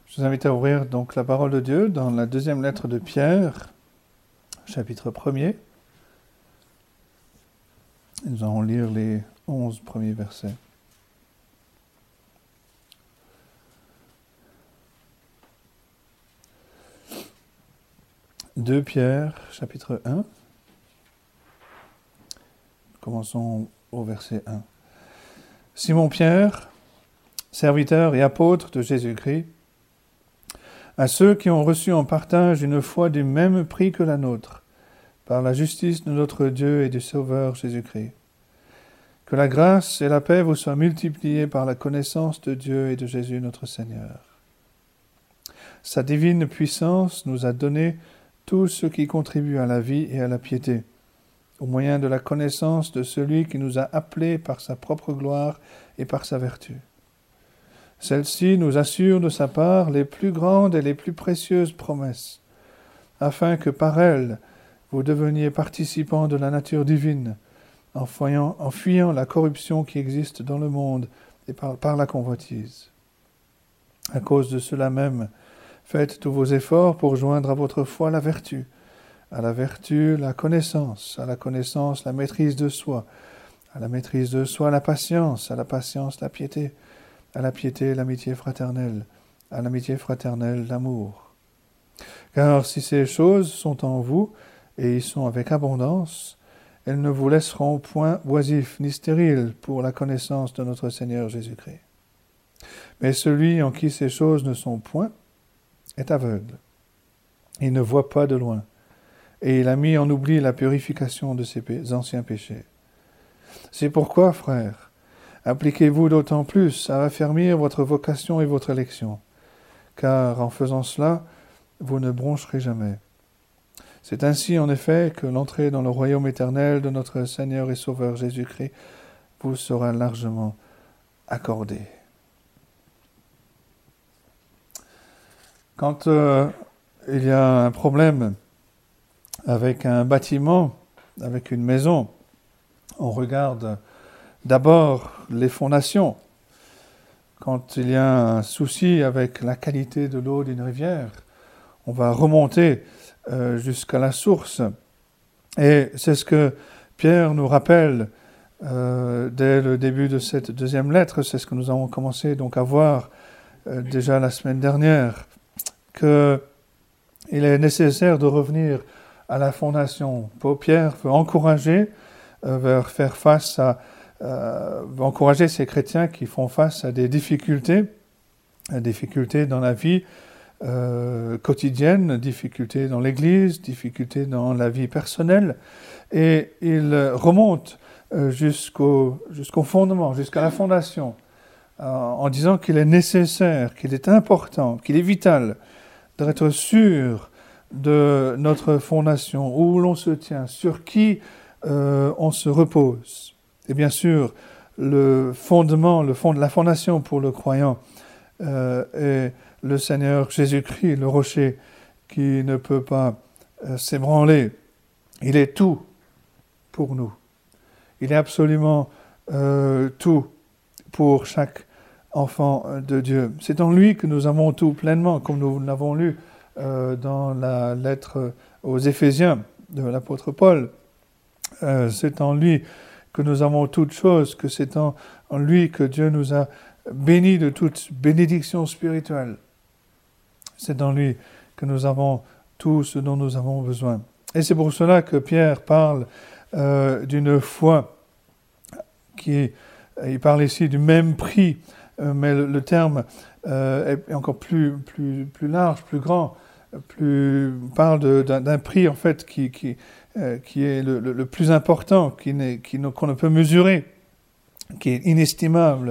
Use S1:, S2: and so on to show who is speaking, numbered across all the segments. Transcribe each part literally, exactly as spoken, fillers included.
S1: Je vous invite à ouvrir donc la parole de Dieu dans la deuxième lettre de Pierre, chapitre premier. Nous allons lire les onze premiers versets. deux Pierre, chapitre un. Commençons au verset un. Simon Pierre, serviteur et apôtre de Jésus-Christ, à ceux qui ont reçu en partage une foi du même prix que la nôtre, par la justice de notre Dieu et du Sauveur Jésus-Christ. Que la grâce et la paix vous soient multipliées par la connaissance de Dieu et de Jésus notre Seigneur. Sa divine puissance nous a donné tout ce qui contribue à la vie et à la piété, au moyen de la connaissance de celui qui nous a appelés par sa propre gloire et par sa vertu. Celle-ci nous assure de sa part les plus grandes et les plus précieuses promesses, afin que par elles vous deveniez participants de la nature divine, en fuyant, en fuyant la corruption qui existe dans le monde et par, par la convoitise. À cause de cela même, faites tous vos efforts pour joindre à votre foi la vertu, à la vertu la connaissance, à la connaissance la maîtrise de soi, à la maîtrise de soi la patience, à la patience la piété, à la piété l'amitié fraternelle, à l'amitié fraternelle l'amour. Car si ces choses sont en vous, et y sont avec abondance, elles ne vous laisseront point oisifs ni stériles pour la connaissance de notre Seigneur Jésus-Christ. Mais celui en qui ces choses ne sont point est aveugle. Il ne voit pas de loin, et il a mis en oubli la purification de ses pé- anciens péchés. C'est pourquoi, frères, appliquez-vous d'autant plus à affermir votre vocation et votre élection, car en faisant cela, vous ne broncherez jamais. C'est ainsi, en effet, que l'entrée dans le royaume éternel de notre Seigneur et Sauveur Jésus-Christ vous sera largement accordée. Quand euh, il y a un problème avec un bâtiment, avec une maison, on regarde d'abord les fondations. Quand il y a un souci avec la qualité de l'eau d'une rivière, on va remonter euh, jusqu'à la source. Et c'est ce que Pierre nous rappelle euh, dès le début de cette deuxième lettre. C'est ce que nous avons commencé donc à voir euh, déjà la semaine dernière, qu'il est nécessaire de revenir à la fondation. Pierre veut encourager, euh, veut faire face à Euh, encourager ces chrétiens qui font face à des difficultés, à des difficultés dans la vie euh, quotidienne, difficultés dans l'Église, difficultés dans la vie personnelle, et il remonte euh, jusqu'au, jusqu'au fondement, jusqu'à la fondation, euh, en disant qu'il est nécessaire, qu'il est important, qu'il est vital d'être sûr de notre fondation, où l'on se tient, sur qui euh, on se repose. Et bien sûr, le fondement, le fond, la fondation pour le croyant euh, est le Seigneur Jésus-Christ, le rocher qui ne peut pas euh, s'ébranler. Il est tout pour nous. Il est absolument euh, tout pour chaque enfant de Dieu. C'est en lui que nous avons tout pleinement, comme nous l'avons lu euh, dans la lettre aux Éphésiens de l'apôtre Paul. Euh, c'est en lui que nous avons toutes choses, que c'est en, en lui que Dieu nous a bénis de toute bénédiction spirituelle. C'est dans lui que nous avons tout ce dont nous avons besoin. Et c'est pour cela que Pierre parle euh, d'une foi qui, il parle ici du même prix, euh, mais le, le terme euh, est encore plus, plus, plus large, plus grand, plus, parle de, d'un, d'un prix en fait qui, qui qui est le, le, le plus important, qui n'est, qui, qu'on ne peut mesurer, qui est inestimable.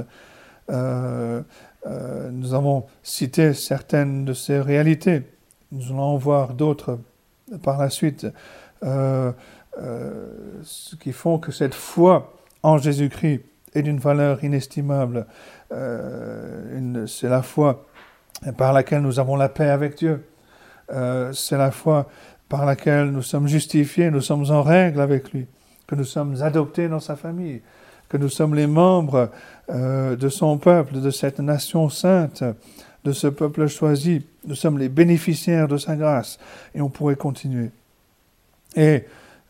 S1: Euh, euh, nous avons cité certaines de ces réalités. Nous allons en voir d'autres par la suite, euh, euh, ce qui font que cette foi en Jésus-Christ est d'une valeur inestimable. Euh, une, c'est la foi par laquelle nous avons la paix avec Dieu. Euh, c'est la foi par laquelle nous sommes justifiés, nous sommes en règle avec lui, que nous sommes adoptés dans sa famille, que nous sommes les membres euh, de son peuple, de cette nation sainte, de ce peuple choisi. Nous sommes les bénéficiaires de sa grâce. Et on pourrait continuer. Et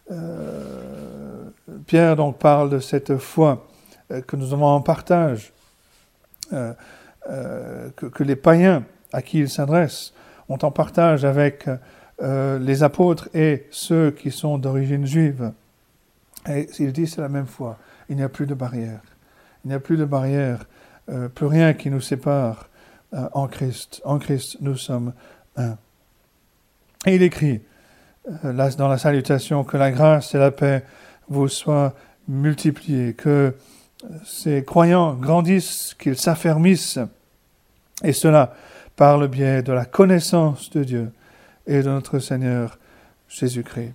S1: euh, Pierre donc parle de cette foi euh, que nous avons en partage, euh, euh, que, que les païens à qui il s'adresse ont en partage avec euh, les apôtres et ceux qui sont d'origine juive. Et il dit c'est la même foi. Il n'y a plus de barrière. Il n'y a plus de barrière, euh, plus rien qui nous sépare euh, en Christ. En Christ, nous sommes un. Et il écrit euh, là, dans la salutation que la grâce et la paix vous soient multipliées, que ces croyants grandissent, qu'ils s'affermissent, et cela par le biais de la connaissance de Dieu et de notre Seigneur Jésus-Christ.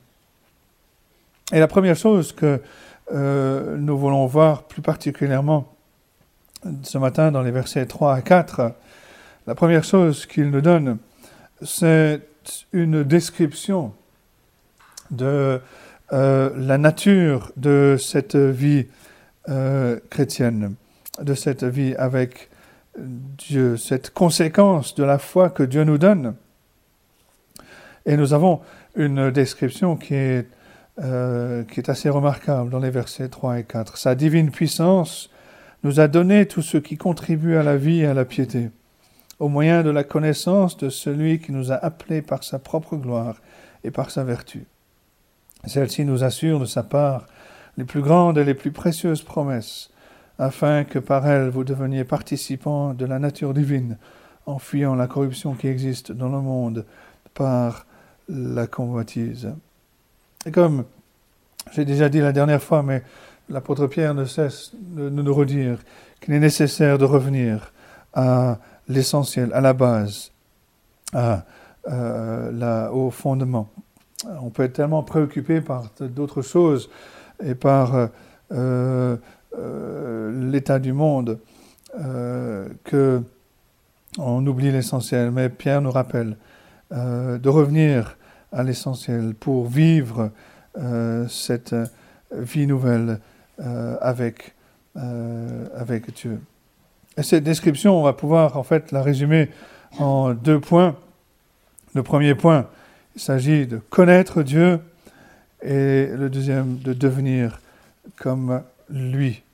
S1: Et la première chose que euh, nous voulons voir plus particulièrement ce matin dans les versets trois à quatre, la première chose qu'il nous donne, c'est une description de euh, la nature de cette vie euh, chrétienne, de cette vie avec Dieu, cette conséquence de la foi que Dieu nous donne. Et nous avons une description qui est, euh, qui est assez remarquable dans les versets trois et quatre. Sa divine puissance nous a donné tout ce qui contribue à la vie et à la piété, au moyen de la connaissance de celui qui nous a appelés par sa propre gloire et par sa vertu. Celle-ci nous assure de sa part les plus grandes et les plus précieuses promesses, afin que par elles vous deveniez participants de la nature divine, en fuyant la corruption qui existe dans le monde par la convoitise. Et comme j'ai déjà dit la dernière fois, mais l'apôtre Pierre ne cesse de nous redire qu'il est nécessaire de revenir à l'essentiel, à la base, à, euh, là, au fondement. On peut être tellement préoccupé par d'autres choses et par euh, euh, l'état du monde euh, que on oublie l'essentiel. Mais Pierre nous rappelle euh, de revenir à l'essentiel pour vivre euh, cette vie nouvelle euh, avec, euh, avec Dieu. Et cette description, on va pouvoir en fait la résumer en deux points. Le premier point, il s'agit de connaître Dieu, et le deuxième, de devenir comme lui.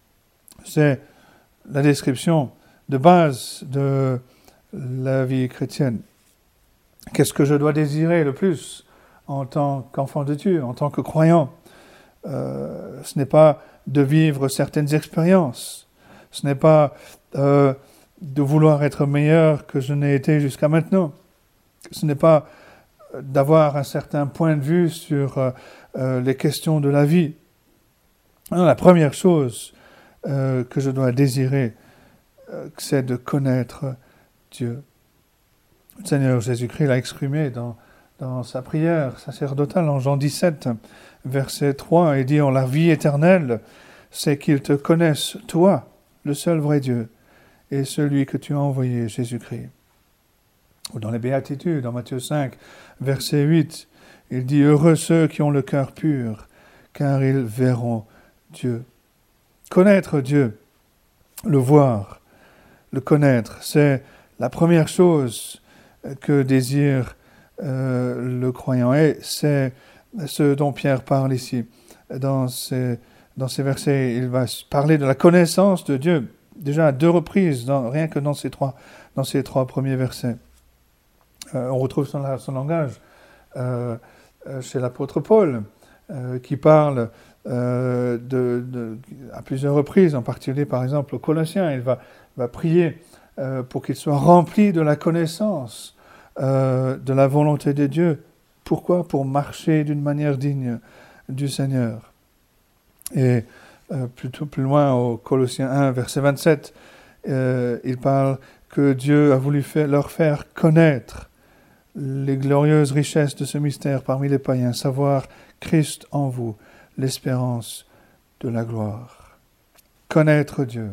S1: C'est la description de base de la vie chrétienne. Qu'est-ce que je dois désirer le plus en tant qu'enfant de Dieu, en tant que croyant ? euh, Ce n'est pas de vivre certaines expériences, ce n'est pas euh, de vouloir être meilleur que je n'ai été jusqu'à maintenant, ce n'est pas d'avoir un certain point de vue sur euh, euh, les questions de la vie. Alors, la première chose euh, que je dois désirer, euh, c'est de connaître Dieu. Le Seigneur Jésus-Christ l'a exprimé dans, dans sa prière sacerdotale en Jean dix-sept, verset trois, il dit « En la vie éternelle, c'est qu'ils te connaissent, toi, le seul vrai Dieu, et celui que tu as envoyé, Jésus-Christ. » Ou dans les Béatitudes, dans Matthieu cinq, verset huit, il dit « Heureux ceux qui ont le cœur pur, car ils verront Dieu. » Connaître Dieu, le voir, le connaître, c'est la première chose que désire euh, le croyant. Et c'est ce dont Pierre parle ici. Dans ces, dans ces versets, il va parler de la connaissance de Dieu, déjà à deux reprises, dans, rien que dans ces trois, dans ces trois premiers versets. Euh, on retrouve son, son langage euh, chez l'apôtre Paul, euh, qui parle euh, de, de, à plusieurs reprises, en particulier par exemple aux Colossiens. Il va, va prier euh, pour qu'il soit rempli de la connaissance euh, de la volonté de Dieu. Pourquoi ? Pour marcher d'une manière digne du Seigneur. Et euh, plutôt plus loin, au Colossiens un, verset vingt-sept, euh, il parle que Dieu a voulu faire, leur faire connaître les glorieuses richesses de ce mystère parmi les païens, savoir Christ en vous, l'espérance de la gloire. Connaître Dieu.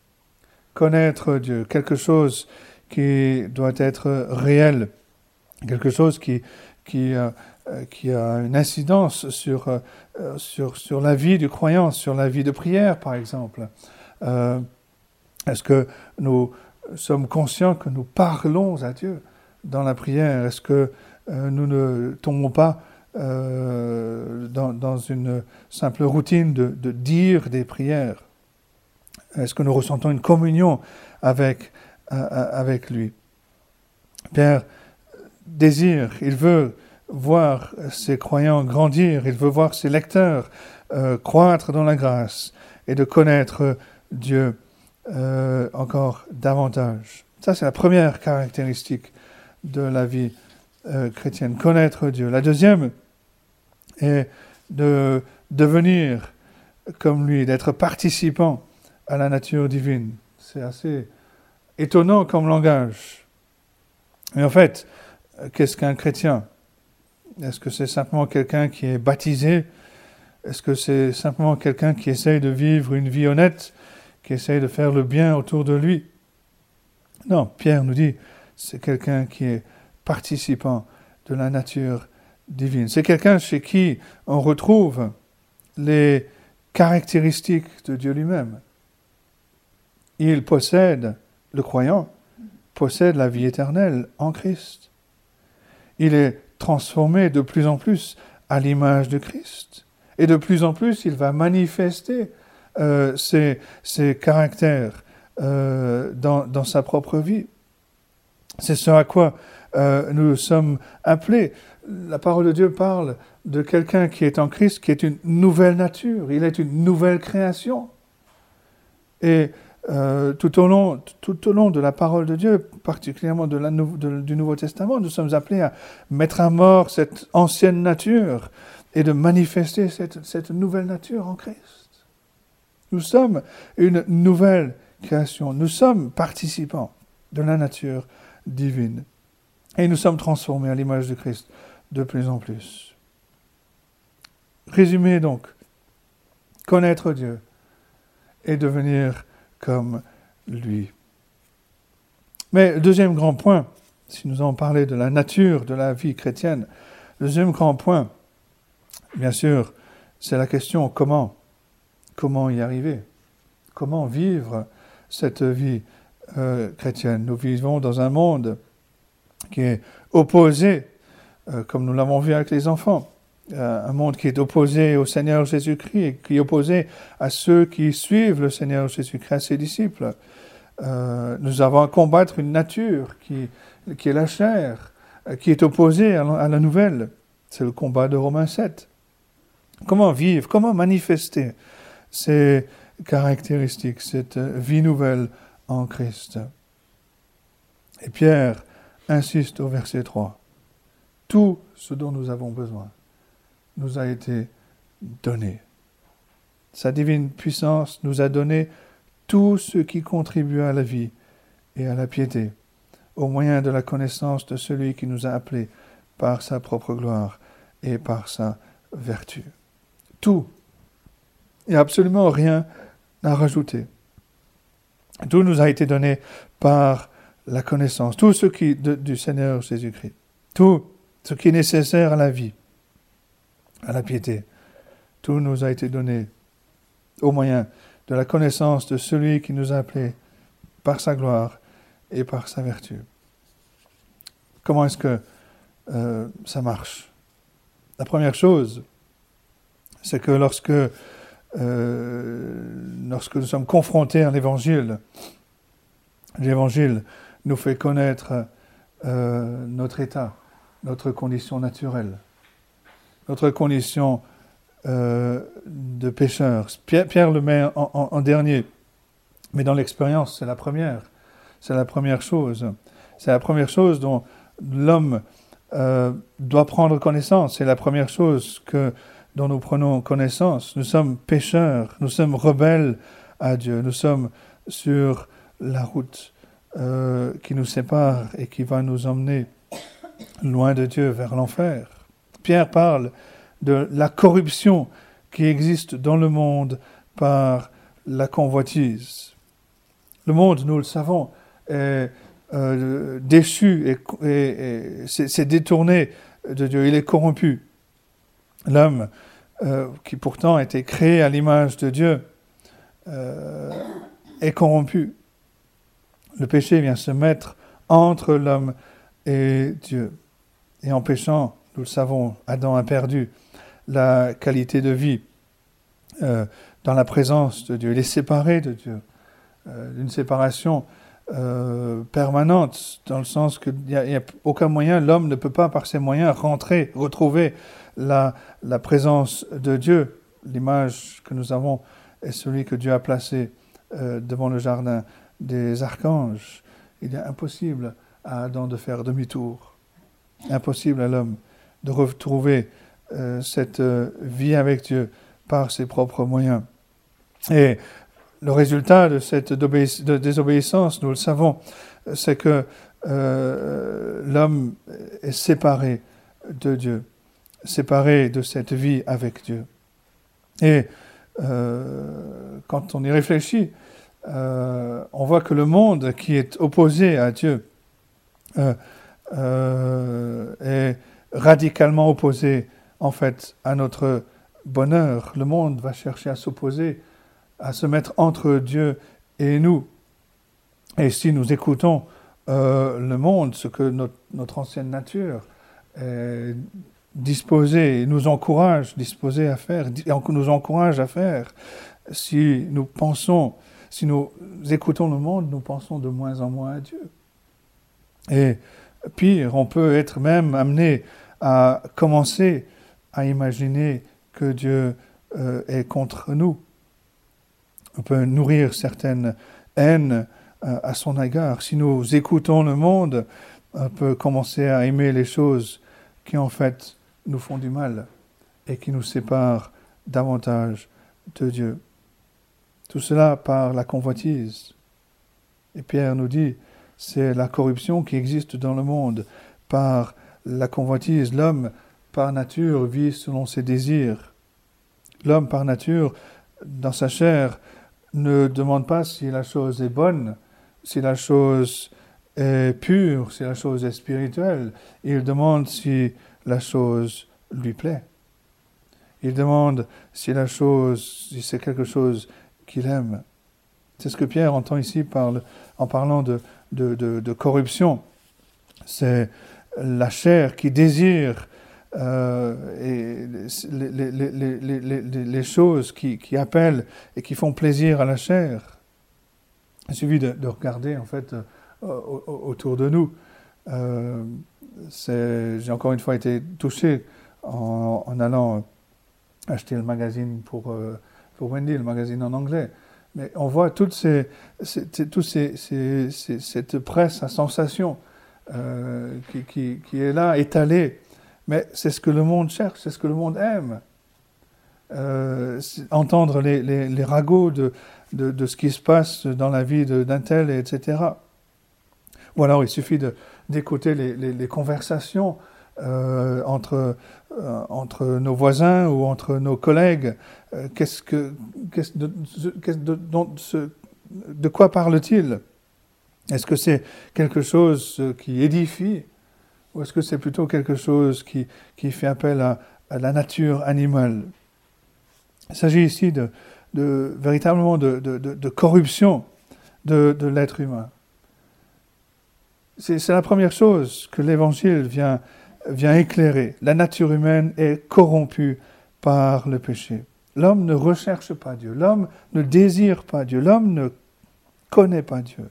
S1: Connaître Dieu, quelque chose qui doit être réel, quelque chose qui, qui, euh, qui a une incidence sur, euh, sur, sur la vie du croyant, sur la vie de prière, par exemple. Euh, est-ce que nous, sommes conscients que nous parlons à Dieu dans la prière? Est-ce que euh, nous ne tombons pas euh, dans, dans une simple routine de, de dire des prières? Est-ce que nous ressentons une communion avec, euh, avec lui? Pierre désire, il veut voir ses croyants grandir, il veut voir ses lecteurs euh, croître dans la grâce et de connaître Dieu euh, encore davantage. Ça, c'est la première caractéristique de la vie euh, chrétienne, connaître Dieu. La deuxième est de devenir comme lui, d'être participant à la nature divine. C'est assez étonnant comme langage. Mais en fait, qu'est-ce qu'un chrétien? Est-ce que c'est simplement quelqu'un qui est baptisé? Est-ce que c'est simplement quelqu'un qui essaye de vivre une vie honnête, qui essaye de faire le bien autour de lui? Non, Pierre nous dit, c'est quelqu'un qui est participant de la nature divine. C'est quelqu'un chez qui on retrouve les caractéristiques de Dieu lui-même. Il possède, le croyant, possède la vie éternelle en Christ. Il est transformé de plus en plus à l'image de Christ. Et de plus en plus, il va manifester euh, ses, ses caractères euh, dans, dans sa propre vie. C'est ce à quoi euh, nous sommes appelés. La parole de Dieu parle de quelqu'un qui est en Christ, qui est une nouvelle nature. Il est une nouvelle création. Et euh, tout au long, tout au long de la parole de Dieu, particulièrement de la, de, du Nouveau Testament, nous sommes appelés à mettre à mort cette ancienne nature et de manifester cette, cette nouvelle nature en Christ. Nous sommes une nouvelle création. Nous sommes participants de la nature divine. Et nous sommes transformés à l'image de Christ de plus en plus. Résumé donc, connaître Dieu et devenir comme lui. Mais le deuxième grand point, si nous avons parlé de la nature de la vie chrétienne, le deuxième grand point, bien sûr, c'est la question comment, comment y arriver, comment vivre cette vie euh, chrétienne. Nous vivons dans un monde qui est opposé, euh, comme nous l'avons vu avec les enfants, euh, un monde qui est opposé au Seigneur Jésus-Christ et qui est opposé à ceux qui suivent le Seigneur Jésus-Christ, à ses disciples. Euh, nous avons à combattre une nature qui, qui est la chair, euh, qui est opposée à la, à la nouvelle. C'est le combat de Romains sept. Comment vivre, comment manifester ces caractéristiques, cette vie nouvelle en Christ? Et Pierre insiste au verset trois. Tout ce dont nous avons besoin nous a été donné. Sa divine puissance nous a donné tout ce qui contribue à la vie et à la piété, au moyen de la connaissance de celui qui nous a appelés par sa propre gloire et par sa vertu. Tout. Il n'y a absolument rien à rajouter. Tout nous a été donné par la connaissance, tout ce qui de, du Seigneur Jésus-Christ, tout ce qui est nécessaire à la vie, à la piété, tout nous a été donné au moyen de la connaissance de celui qui nous a appelés par sa gloire et par sa vertu. Comment est-ce que euh, ça marche? La première chose, c'est que lorsque, euh, lorsque nous sommes confrontés à l'Évangile, l'Évangile nous fait connaître euh, notre état, notre condition naturelle, notre condition euh, de pécheur. Pierre, Pierre le met en, en, en dernier, mais dans l'expérience, c'est la première. C'est la première chose. C'est la première chose dont l'homme euh, doit prendre connaissance. C'est la première chose que, dont nous prenons connaissance. Nous sommes pécheurs, nous sommes rebelles à Dieu, nous sommes sur la route euh, qui nous sépare et qui va nous emmener loin de Dieu, vers l'enfer. Pierre parle de la corruption qui existe dans le monde par la convoitise. Le monde, nous le savons, est euh, déchu et, et, et c'est, c'est détourné de Dieu, il est corrompu. L'homme, euh, qui pourtant a été créé à l'image de Dieu, euh, est corrompu. Le péché vient se mettre entre l'homme et Dieu. Et en péchant, nous le savons, Adam a perdu la qualité de vie euh, dans la présence de Dieu. Il est séparé de Dieu. Euh, une séparation euh, permanente, dans le sens qu'il n'y a, a aucun moyen, l'homme ne peut pas par ses moyens rentrer, retrouver la, la présence de Dieu. L'image que nous avons est celui que Dieu a placé euh, devant le jardin des archanges. Il est impossible à Adam de faire demi-tour. Impossible à l'homme de retrouver euh, cette euh, vie avec Dieu par ses propres moyens. Et le résultat de cette désobéissance, de désobéissance, nous le savons, c'est que euh, l'homme est séparé de Dieu, séparé de cette vie avec Dieu. Et euh, quand on y réfléchit, euh, on voit que le monde qui est opposé à Dieu euh, euh, est radicalement opposé en fait à notre bonheur. Le monde va chercher à s'opposer, à se mettre entre Dieu et nous. Et si nous écoutons euh, le monde, ce que notre, notre ancienne nature est disposée, nous encourage, disposée à faire, nous encourage à faire, si nous pensons, si nous écoutons le monde, nous pensons de moins en moins à Dieu. Et pire, on peut être même amené à commencer à imaginer que Dieu euh, est contre nous. On peut nourrir certaines haines euh, à son égard. Si nous écoutons le monde, on peut commencer à aimer les choses qui en fait nous font du mal et qui nous séparent davantage de Dieu. Tout cela par la convoitise. Et Pierre nous dit, c'est la corruption qui existe dans le monde par la convoitise. L'homme, par nature, vit selon ses désirs. L'homme, par nature, dans sa chair, ne demande pas si la chose est bonne, si la chose est pure, si la chose est spirituelle. Il demande si la chose lui plaît. Il demande si la chose, si c'est quelque chose qu'il aime. C'est ce que Pierre entend ici par le, en parlant de, de, de, de corruption. C'est la chair qui désire euh, et les, les, les, les, les, les choses qui, qui appellent et qui font plaisir à la chair. Il suffit de, de regarder en fait euh, autour de nous. Euh, c'est, j'ai encore une fois été touché en, en allant acheter le magazine pour, euh, pour Wendy, le magazine en anglais. Mais on voit toutes ces, ces, toutes ces, ces, ces, cette presse à sensation euh, qui, qui, qui est là, étalée. Mais c'est ce que le monde cherche, c'est ce que le monde aime. Euh, entendre les, les, les ragots de, de, de ce qui se passe dans la vie de, d'un tel, et cetera. Ou alors il suffit de, d'écouter les, les, les conversations euh, entre, euh, entre nos voisins ou entre nos collègues. Euh, qu'est-ce que, qu'est-ce de, qu'est-ce de, dont ce, de quoi parle-t-il ? Est-ce que c'est quelque chose qui édifie ou est-ce que c'est plutôt quelque chose qui, qui fait appel à, à la nature animale ? Il s'agit ici de, de véritablement de, de, de, de corruption de, de l'être humain. C'est, c'est la première chose que l'Évangile vient, vient éclairer. La nature humaine est corrompue par le péché. L'homme ne recherche pas Dieu, l'homme ne désire pas Dieu, l'homme ne connaît pas Dieu.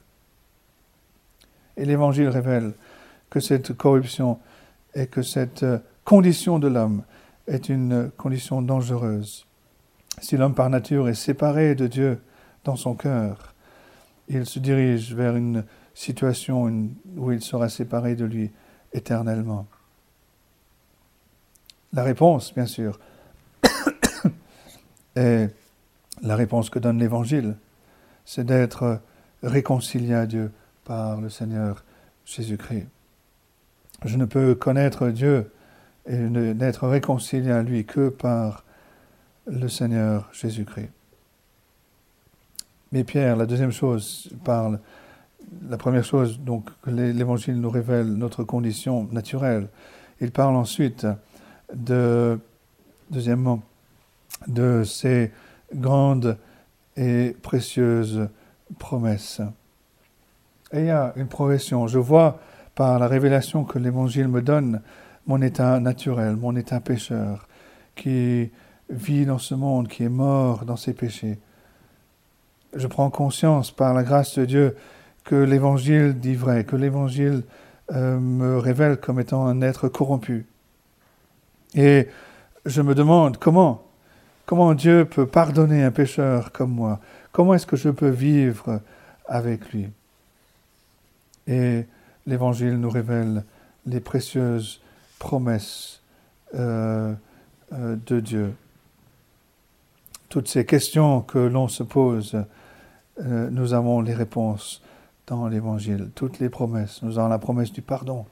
S1: Et l'Évangile révèle que cette corruption et que cette condition de l'homme est une condition dangereuse. Si l'homme par nature est séparé de Dieu dans son cœur, il se dirige vers une situation où il sera séparé de lui éternellement. La réponse, bien sûr, est la réponse que donne l'Évangile, c'est d'être réconcilié à Dieu par le Seigneur Jésus-Christ. Je ne peux connaître Dieu et n'être réconcilié à lui que par le Seigneur Jésus-Christ. Mais Pierre, la deuxième chose, parle, la première chose donc que l'Évangile nous révèle notre condition naturelle. Il parle ensuite de, deuxièmement, de ces grandes et précieuses promesses. Et il y a une progression. Je vois par la révélation que l'Évangile me donne mon état naturel, mon état pécheur, qui vit dans ce monde, qui est mort dans ses péchés. Je prends conscience par la grâce de Dieu que l'Évangile dit vrai, que l'Évangile euh, me révèle comme étant un être corrompu. Et je me demande comment, comment Dieu peut pardonner un pécheur comme moi. Comment est-ce que je peux vivre avec lui? Et l'Évangile nous révèle les précieuses promesses euh, euh, de Dieu. Toutes ces questions que l'on se pose, euh, nous avons les réponses dans l'Évangile. Toutes les promesses. Nous avons la promesse du pardon.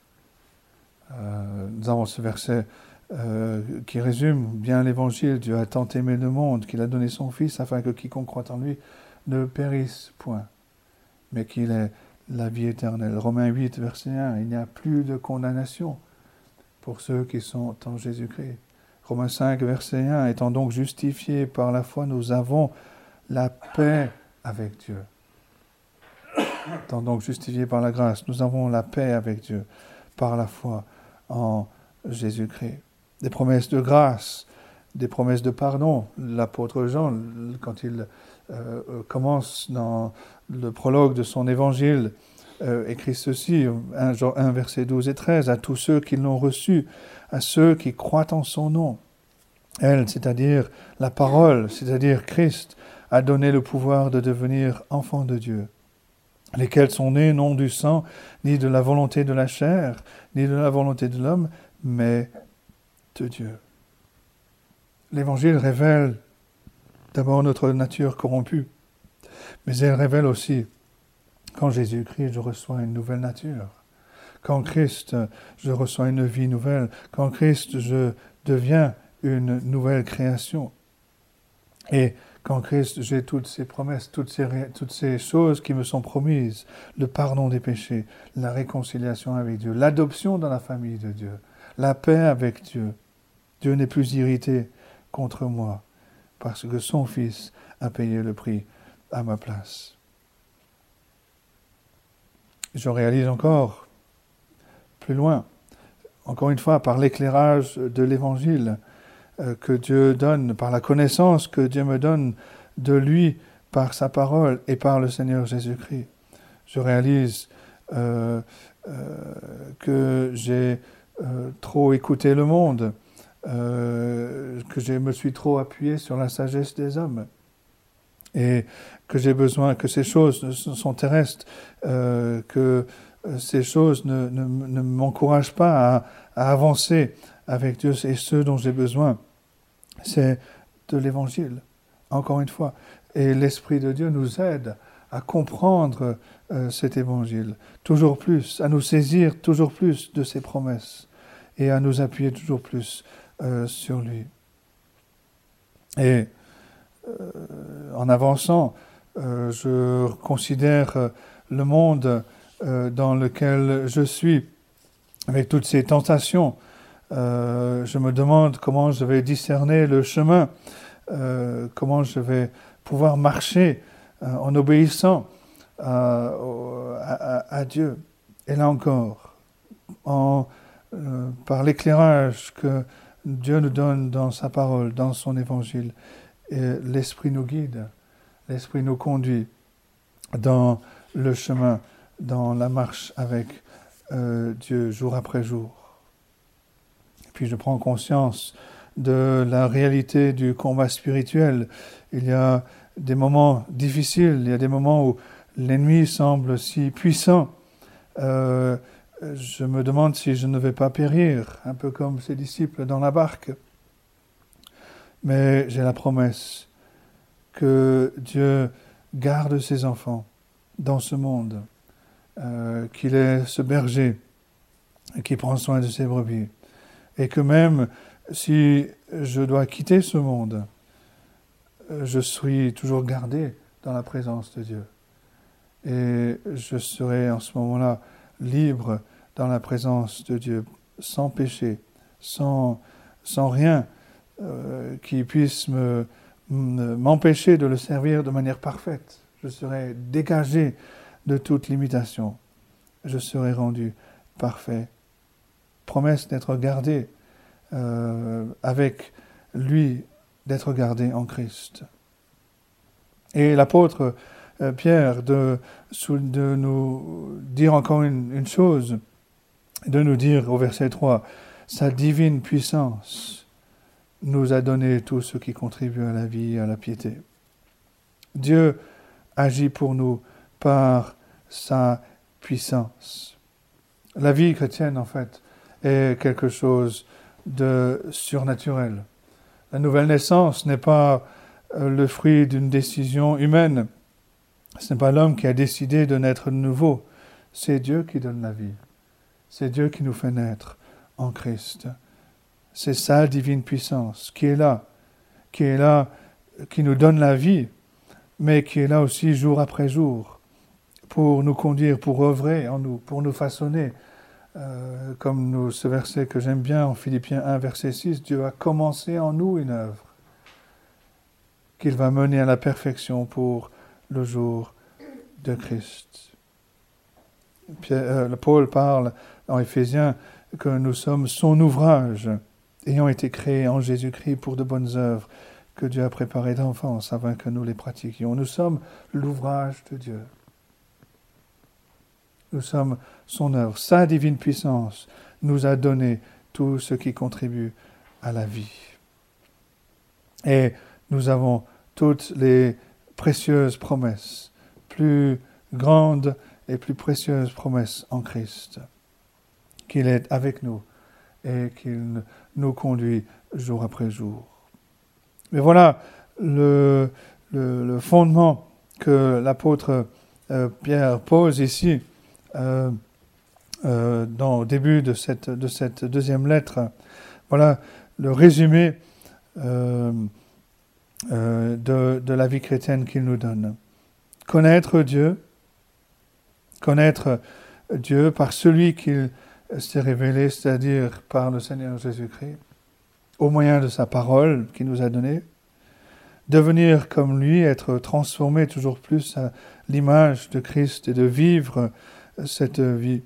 S1: Euh, nous avons ce verset euh, qui résume bien l'Évangile. Dieu a tant aimé le monde qu'il a donné son Fils afin que quiconque croit en lui ne périsse point, mais qu'il ait la vie éternelle. Romains huit, verset un. Il n'y a plus de condamnation pour ceux qui sont en Jésus-Christ. Romains cinq, verset un. Étant donc justifiés par la foi, nous avons la paix avec Dieu. Étant donc justifiés par la grâce, nous avons la paix avec Dieu par la foi en Jésus-Christ. Des promesses de grâce, des promesses de pardon. L'apôtre Jean, quand il euh, commence dans le prologue de son évangile, euh, écrit ceci, un, un verset douze et treize, à tous ceux qui l'ont reçu, à ceux qui croient en son nom. Elle, c'est-à-dire la parole, c'est-à-dire Christ, a donné le pouvoir de devenir enfants de Dieu, lesquels sont nés non du sang, ni de la volonté de la chair, ni de la volonté de l'homme, mais de Dieu. L'Évangile révèle d'abord notre nature corrompue, mais elle révèle aussi qu'en Jésus-Christ, je reçois une nouvelle nature. Qu'en Christ, je reçois une vie nouvelle. Qu'en Christ, je deviens une nouvelle création. Et qu'en Christ, j'ai toutes ces promesses, toutes ces, toutes ces choses qui me sont promises. Le pardon des péchés, la réconciliation avec Dieu, l'adoption dans la famille de Dieu, la paix avec Dieu. Dieu n'est plus irrité contre moi parce que son Fils a payé le prix à ma place. Je réalise encore plus loin, encore une fois, par l'éclairage de l'Évangile euh, que Dieu donne, par la connaissance que Dieu me donne de lui, par sa parole et par le Seigneur Jésus-Christ. Je réalise euh, euh, que j'ai euh, trop écouté le monde, euh, que je me suis trop appuyé sur la sagesse des hommes, et que j'ai besoin, que ces choses sont terrestres, euh, que ces choses ne, ne, ne m'encouragent pas à, à avancer avec Dieu. Et ce dont j'ai besoin, c'est de l'Évangile, encore une fois. Et l'Esprit de Dieu nous aide à comprendre euh, cet Évangile toujours plus, à nous saisir toujours plus de ses promesses et à nous appuyer toujours plus euh, sur lui. Et euh, en avançant, euh, je considère le monde euh, dans lequel je suis, avec toutes ces tentations. Euh, je me demande comment je vais discerner le chemin, euh, comment je vais pouvoir marcher euh, en obéissant à, à, à Dieu. Et là encore, en, euh, par l'éclairage que Dieu nous donne dans sa parole, dans son évangile, et l'Esprit nous guide, l'Esprit nous conduit dans le chemin, dans la marche avec euh, Dieu jour après jour. Et puis je prends conscience de la réalité du combat spirituel. Il y a des moments difficiles, il y a des moments où l'ennemi semble si puissant. Euh, je me demande si je ne vais pas périr, un peu comme ses disciples dans la barque. Mais j'ai la promesse que Dieu garde ses enfants dans ce monde, euh, qu'il est ce berger qui prend soin de ses brebis, et que même si je dois quitter ce monde, je suis toujours gardé dans la présence de Dieu. Et je serai en ce moment-là libre dans la présence de Dieu, sans péché, sans, sans rien euh, qui puisse me, m'empêcher de le servir de manière parfaite. Je serai dégagé de toute limitation. Je serai rendu parfait. Promesse d'être gardé euh, avec lui, d'être gardé en Christ. Et l'apôtre euh, Pierre de, de nous dire encore une, une chose, de nous dire au verset trois, sa divine puissance nous a donné tout ce qui contribue à la vie et à la piété. Dieu agit pour nous par sa puissance. La vie chrétienne, en fait, est quelque chose de surnaturel. La nouvelle naissance n'est pas le fruit d'une décision humaine. Ce n'est pas l'homme qui a décidé de naître de nouveau. C'est Dieu qui donne la vie. C'est Dieu qui nous fait naître en Christ. C'est sa divine puissance qui est là, qui est là, qui nous donne la vie, mais qui est là aussi jour après jour pour nous conduire, pour œuvrer en nous, pour nous façonner. Euh, comme nous, ce verset que j'aime bien en Philippiens un, verset six, Dieu a commencé en nous une œuvre qu'il va mener à la perfection pour le jour de Christ. Pierre, euh, Paul parle en Éphésiens que nous sommes son ouvrage, ayant été créés en Jésus-Christ pour de bonnes œuvres que Dieu a préparées d'enfance afin que nous les pratiquions. Nous sommes l'ouvrage de Dieu. Nous sommes son œuvre. Sa divine puissance nous a donné tout ce qui contribue à la vie. Et nous avons toutes les précieuses promesses, plus grandes et plus précieuses promesses en Christ, qu'il est avec nous et qu'il nous conduit jour après jour. Mais voilà le, le, le fondement que l'apôtre euh, Pierre pose ici euh, euh, dans, au début de cette, de cette deuxième lettre. Voilà le résumé euh, euh, de, de la vie chrétienne qu'il nous donne. Connaître Dieu, connaître Dieu par celui qu'il s'est révélé, c'est-à-dire par le Seigneur Jésus-Christ, au moyen de sa parole qu'il nous a donnée, devenir comme lui, être transformé toujours plus à l'image de Christ et de vivre cette vie.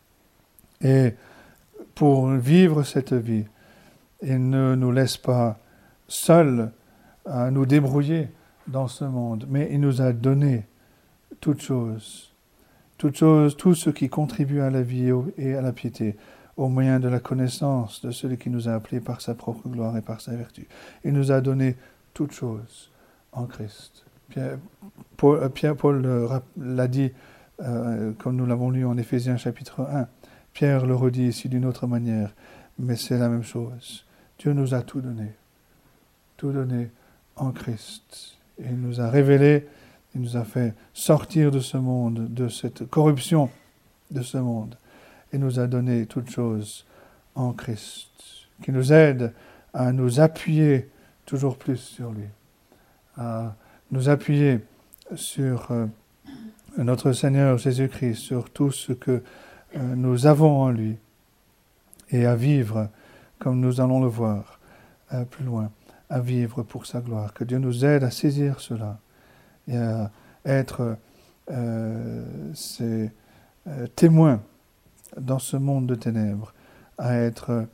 S1: Et pour vivre cette vie, il ne nous laisse pas seuls à nous débrouiller dans ce monde, mais il nous a donné toutes choses, toutes choses, tout ce qui contribue à la vie et à la piété, au moyen de la connaissance de celui qui nous a appelés par sa propre gloire et par sa vertu. Il nous a donné toutes choses en Christ. Pierre Paul, Pierre Paul l'a dit, euh, comme nous l'avons lu en Éphésiens chapitre un. Pierre le redit ici d'une autre manière, mais c'est la même chose. Dieu nous a tout donné, tout donné en Christ. Et il nous a révélé, il nous a fait sortir de ce monde, de cette corruption de ce monde. Il nous a donné toutes choses en Christ, qui nous aide à nous appuyer toujours plus sur lui, à nous appuyer sur euh, notre Seigneur Jésus-Christ, sur tout ce que euh, nous avons en lui, et à vivre, comme nous allons le voir euh, plus loin, à vivre pour sa gloire. Que Dieu nous aide à saisir cela et à être euh, ces euh, témoins dans ce monde de ténèbres, à être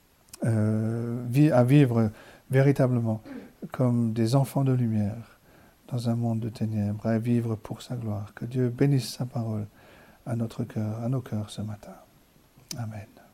S1: euh, vi- à vivre véritablement comme des enfants de lumière dans un monde de ténèbres, à vivre pour sa gloire. Que Dieu bénisse sa parole à notre cœur, à nos cœurs ce matin. Amen.